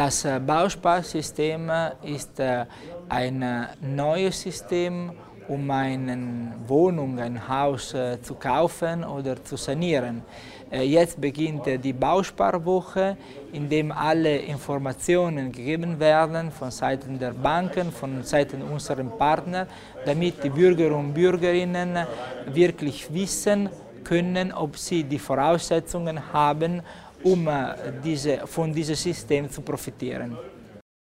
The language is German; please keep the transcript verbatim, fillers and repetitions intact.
Das Bausparsystem ist ein neues System, um eine Wohnung, ein Haus zu kaufen oder zu sanieren. Jetzt beginnt die Bausparwoche, in dem alle Informationen gegeben werden von Seiten der Banken, von Seiten unserer Partner, damit die Bürger und Bürgerinnen wirklich wissen können, ob sie die Voraussetzungen haben, um diese, von diesem System zu profitieren.